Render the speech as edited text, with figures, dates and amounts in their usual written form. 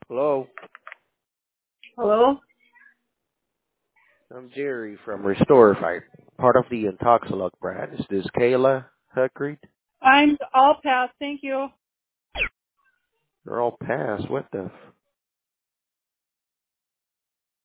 Hello, Hello? I'm Jerry from Restore Fight, part of the Intoxilog brand. Is this Kayla Huckreed? I'm all past. Thank you. They're all past. What the?